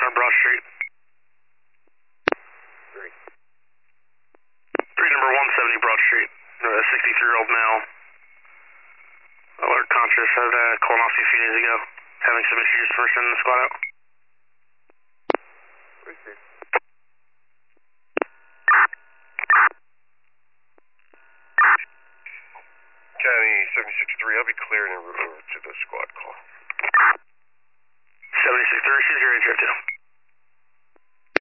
on Broad Street. 3 number 170 Broad Street. 63-year-old male. Alert conscious, had a colonoscopy a few days ago. Having some issues for sending the squad out. County 763, I'll be clearing en route over to the squad call. 763, she's your HF2.